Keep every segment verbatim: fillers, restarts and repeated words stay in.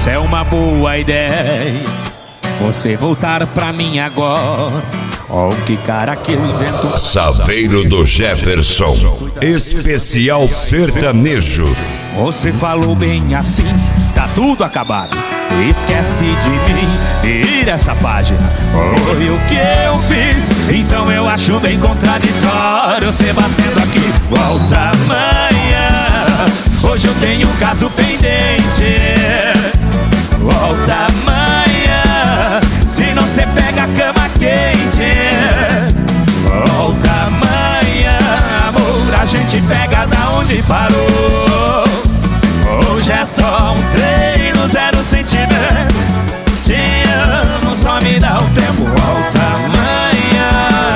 Essa é uma boa ideia, você voltar pra mim agora. Oh, que cara que eu invento. Saveiro do Jefferson, especial sertanejo. Você falou bem assim, tá tudo acabado. Esquece de mim, vira essa página. Foi o que eu fiz, então eu acho bem contraditório você batendo aqui. Volta amanhã, hoje eu tenho um caso pendente. Volta amanhã, se não cê pega a cama quente. Volta amanhã, amor, a gente pega da onde parou. Hoje é só um treino, zero sentimento. Te amo, só me dá um tempo. Volta amanhã.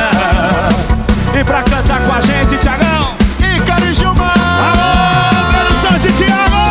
E pra cantar com a gente, Thiagão e Cari Gilmar. Alô, produção de Thiago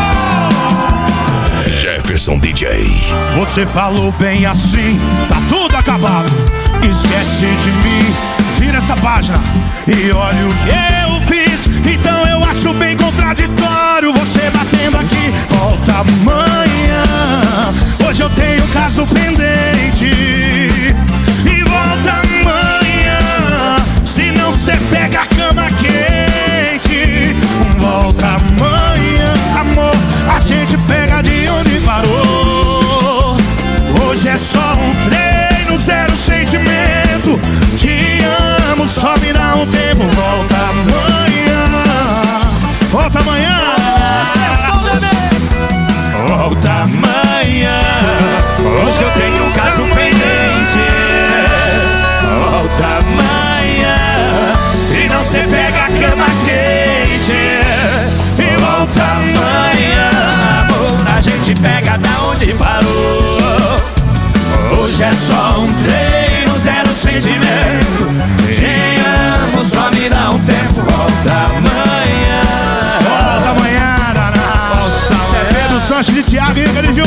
Jefferson D J. Você falou bem assim, tá tudo acabado. Esquece de mim, vira essa página. E olha o que eu fiz, então eu acho bem contraditório você batendo aqui. Volta amanhã, hoje eu tenho um caso pendente. E volta amanhã, se não cê pega a cama quente. Volta amanhã, amor, a gente pega de onde parou. Hoje é só um treino, zero sentimento. Te amo, só me dá um tempo. Volta amanhã. Volta amanhã. Volta amanhã, hoje eu tenho um caso pendente. Volta amanhã, se não cê pega a cama quente. E volta amanhã, amor, a gente pega da onde parou. Hoje é só um treino, zero sentimento. Te amo, só me dá um tempo. Volta amanhã. Volta amanhã, Daná. Isso é Pedro Sanches de Thiago e